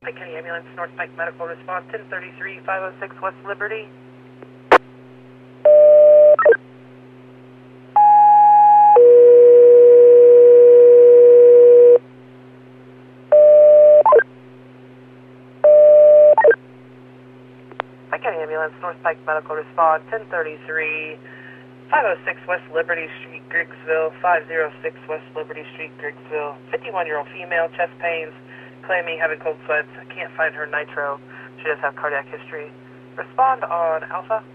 Pike County Ambulance, North Pike Medical Response, 1033, 506 West Liberty. Pike County Ambulance, North Pike Medical Response, 1033, 506 West Liberty Street, Griggsville, 506 West Liberty Street, Griggsville. 51-year-old female, chest pains, claiming having cold sweats. I can't find her nitro. She does have cardiac history. Respond on Alpha.